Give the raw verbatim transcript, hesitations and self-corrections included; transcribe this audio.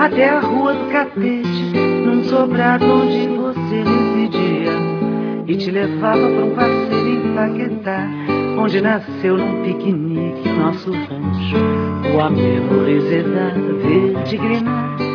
até a rua do Catete, num sobrado onde você residia, e te levava pra um passeio em Paquetá, onde nasceu num piquenique nosso rancho, o amor da verde griná.